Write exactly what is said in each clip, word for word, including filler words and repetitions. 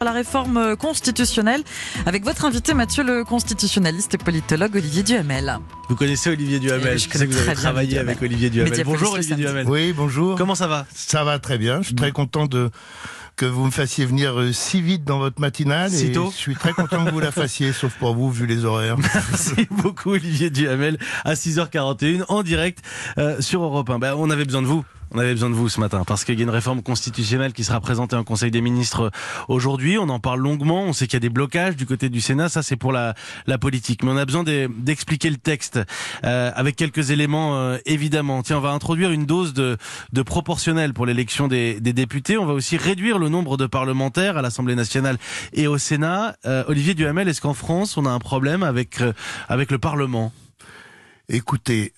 La réforme constitutionnelle avec votre invité Mathieu, le constitutionnaliste et politologue Olivier Duhamel. Vous connaissez Olivier Duhamel? Eh, je Je sais que vous avez travaillé avec Olivier Duhamel. Média Bonjour Police Olivier le samedi. Duhamel. Oui, bonjour. Comment ça va? Ça va très bien. Je suis très content de que vous me fassiez venir euh, si vite dans votre matinale. Si et tôt. je suis très content que vous la fassiez, sauf pour vous, vu les horaires. Merci beaucoup Olivier Duhamel à six heures quarante et une en direct euh, sur Europe un. Ben, on avait besoin de vous. On avait besoin de vous ce matin parce qu'il y a une réforme constitutionnelle qui sera présentée en Conseil des ministres aujourd'hui. On en parle longuement. On sait qu'il y a des blocages du côté du Sénat. Ça, c'est pour la, la politique. Mais on a besoin de, d'expliquer le texte euh, avec quelques éléments, euh, évidemment. Tiens, on va introduire une dose de, de proportionnel pour l'élection des, des députés. On va aussi réduire le nombre de parlementaires à l'Assemblée nationale et au Sénat. Euh, Olivier Duhamel, est-ce qu'en France, on a un problème avec, euh, avec le Parlement? Écoutez,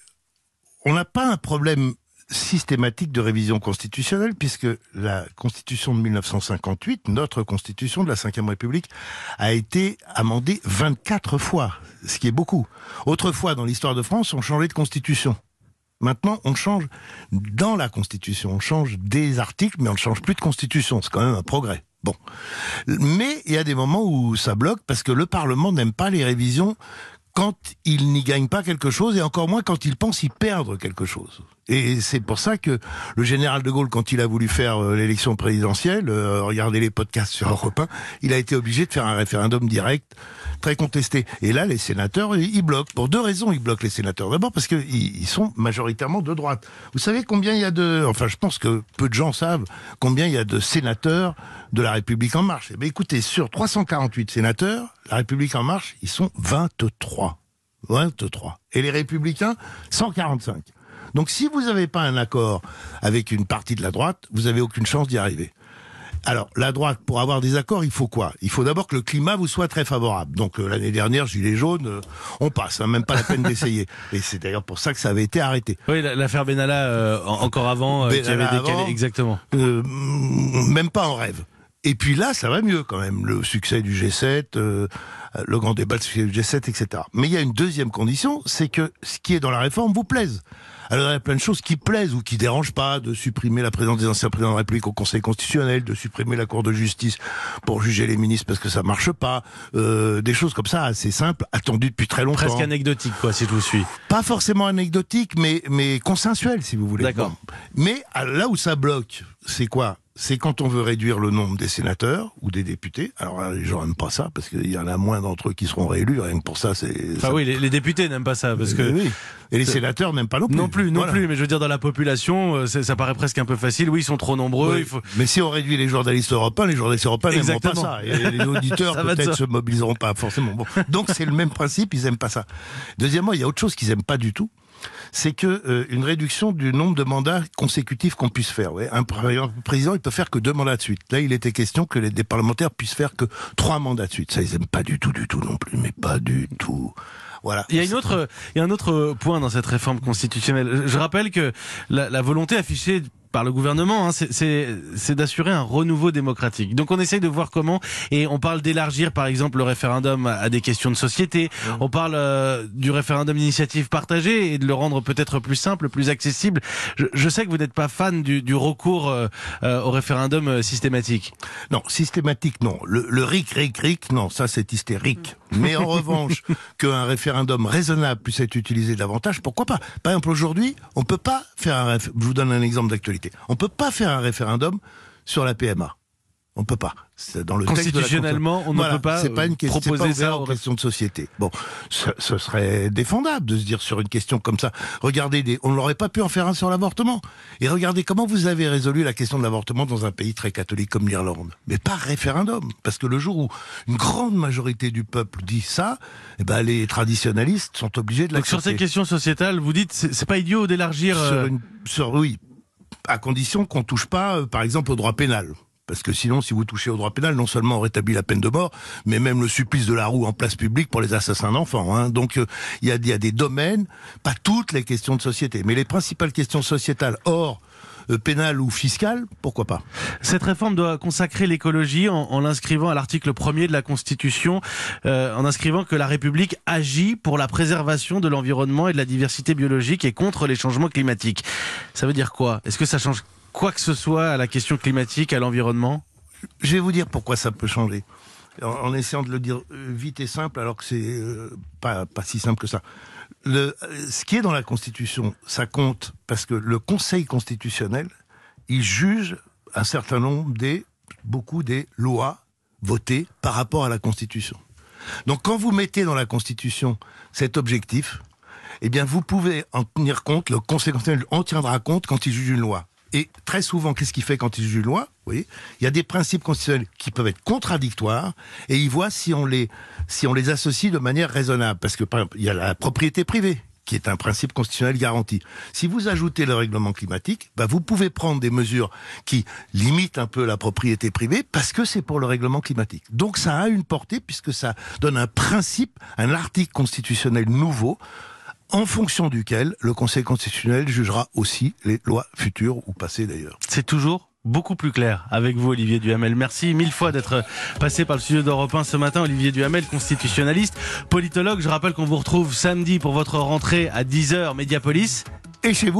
on n'a pas un problème systématique de révision constitutionnelle, puisque la Constitution de mille neuf cent cinquante-huit, notre Constitution de la cinquième République, a été amendée vingt-quatre fois, ce qui est beaucoup. Autrefois, dans l'histoire de France, on changeait de Constitution. Maintenant, on change dans la Constitution, on change des articles, mais on ne change plus de Constitution. C'est quand même un progrès. Bon. Mais il y a des moments où ça bloque, parce que le Parlement n'aime pas les révisions quand il n'y gagne pas quelque chose, et encore moins quand il pense y perdre quelque chose. Et c'est pour ça que le général de Gaulle, quand il a voulu faire euh, l'élection présidentielle, euh, regardez les podcasts sur Europe un, il a été obligé de faire un référendum direct, très contesté. Et là, les sénateurs, ils bloquent. Pour deux raisons, ils bloquent les sénateurs. D'abord parce qu'ils ils sont majoritairement de droite. Vous savez combien il y a de... Enfin, je pense que peu de gens savent combien il y a de sénateurs de la République En Marche. Eh bien, écoutez, sur trois cent quarante-huit sénateurs, la République En Marche, ils sont vingt-trois. vingt-trois. Et les Républicains, cent quarante-cinq. Donc si vous n'avez pas un accord avec une partie de la droite, vous n'avez aucune chance d'y arriver. Alors, la droite, pour avoir des accords, il faut quoi? Il faut d'abord que le climat vous soit très favorable. Donc euh, l'année dernière, Gilets jaunes, euh, on passe, hein, même pas la peine d'essayer. Et c'est d'ailleurs pour ça que ça avait été arrêté. Oui, l'affaire Benalla, euh, encore avant, euh, qui avait décalé, avant, exactement. Euh, même pas en rêve. Et puis là, ça va mieux quand même. Le succès du G sept, euh, le grand débat du G sept, et cetera. Mais il y a une deuxième condition, c'est que ce qui est dans la réforme vous plaise. Alors il y a plein de choses qui plaisent ou qui dérangent pas, de supprimer la présence des anciens présidents de la République au Conseil constitutionnel, de supprimer la Cour de justice pour juger les ministres parce que ça marche pas, euh, des choses comme ça assez simples, attendues depuis très longtemps. Presque anecdotique, quoi, si je vous suis. Pas forcément anecdotique, mais, mais consensuel, si vous voulez. D'accord. Bon. Mais là où ça bloque, c'est quoi? C'est quand on veut réduire le nombre des sénateurs ou des députés. Alors là, les gens n'aiment pas ça, parce qu'il y en a moins d'entre eux qui seront réélus, rien que pour ça, c'est... Enfin ça... oui, les, les députés n'aiment pas ça, parce que... Euh, oui. Et les sénateurs n'aiment pas non plus. Non plus, non Voilà. plus, mais je veux dire, dans la population, ça paraît presque un peu facile. Oui, ils sont trop nombreux. Oui. Il faut... Mais si on réduit les journalistes européens, les journalistes européens n'aimeront pas Exactement. ça. Et les auditeurs, peut-être, se mobiliseront pas forcément. Bon. Donc c'est le même principe, ils aiment pas ça. Deuxièmement, il y a autre chose qu'ils aiment pas du tout. C'est que euh, une réduction du nombre de mandats consécutifs qu'on puisse faire. Ouais. Un président, il peut faire que deux mandats de suite. Là, il était question que les des parlementaires puissent faire que trois mandats de suite. Ça, ils aiment pas du tout, du tout non plus, mais pas du tout. Voilà. Il y a une autre, il y a un autre point dans cette réforme constitutionnelle. Je rappelle que la, la volonté affichée par le gouvernement, hein, c'est, c'est, c'est d'assurer un renouveau démocratique. Donc on essaye de voir comment, et on parle d'élargir par exemple le référendum à des questions de société, mmh. on parle euh, du référendum d'initiative partagée et de le rendre peut-être plus simple, plus accessible. Je, je sais que vous n'êtes pas fan du, du recours euh, euh, au référendum euh, systématique. Non, systématique non. Le, le ric, ric, ric, non, ça c'est hystérique. Mais en revanche, qu'un référendum raisonnable puisse être utilisé davantage, pourquoi pas? Par exemple aujourd'hui, on peut pas faire un réf... Je vous donne un exemple d'actualité. On peut pas faire un référendum sur la P M A. On peut pas. C'est dans le texte de la Constitutionnellement, on ne voilà, peut pas c'est pas une question, proposer c'est pas ça en question de société. Bon, ce, ce serait défendable de se dire sur une question comme ça. Regardez, des, on n'aurait pas pu en faire un sur l'avortement. Et regardez comment vous avez résolu la question de l'avortement dans un pays très catholique comme l'Irlande. Mais par référendum. Parce que le jour où une grande majorité du peuple dit ça, eh ben les traditionalistes sont obligés de l'accepter. Donc sur ces questions sociétales, vous dites, c'est, c'est pas idiot d'élargir... Sur euh... une, sur, oui, à condition qu'on touche pas, euh, par exemple, au droit pénal. Parce que sinon, si vous touchez au droit pénal, non seulement on rétablit la peine de mort, mais même le supplice de la roue en place publique pour les assassins d'enfants. Hein. Donc, il euh, y, a, y a des domaines, pas toutes les questions de société, mais les principales questions sociétales, hors euh, pénales ou fiscales, pourquoi pas. Cette réforme doit consacrer l'écologie en, en l'inscrivant à l'article premier de la Constitution, euh, en inscrivant que la République agit pour la préservation de l'environnement et de la diversité biologique et contre les changements climatiques. Ça veut dire quoi? Est-ce que ça change quoi que ce soit à la question climatique, à l'environnement? Je vais vous dire pourquoi ça peut changer. En, en essayant de le dire vite et simple, alors que c'est euh, pas, pas si simple que ça. Le, ce qui est dans la Constitution, ça compte parce que le Conseil constitutionnel, il juge un certain nombre des, beaucoup des lois votées par rapport à la Constitution. Donc quand vous mettez dans la Constitution cet objectif, eh bien vous pouvez en tenir compte, le Conseil constitutionnel en tiendra compte quand il juge une loi. Et très souvent, qu'est-ce qu'il fait quand il juge une loi ? Vous voyez, il y a des principes constitutionnels qui peuvent être contradictoires et il voit si on les, si on les associe de manière raisonnable. Parce que, par exemple, il y a la propriété privée, qui est un principe constitutionnel garanti. Si vous ajoutez le règlement climatique, bah vous pouvez prendre des mesures qui limitent un peu la propriété privée parce que c'est pour le règlement climatique. Donc ça a une portée puisque ça donne un principe, un article constitutionnel nouveau en fonction duquel le Conseil constitutionnel jugera aussi les lois futures ou passées d'ailleurs. C'est toujours beaucoup plus clair avec vous, Olivier Duhamel. Merci mille fois d'être passé par le studio d'Europe un ce matin. Olivier Duhamel, constitutionnaliste, politologue. Je rappelle qu'on vous retrouve samedi pour votre rentrée à dix heures, Mediapolis. Et chez vous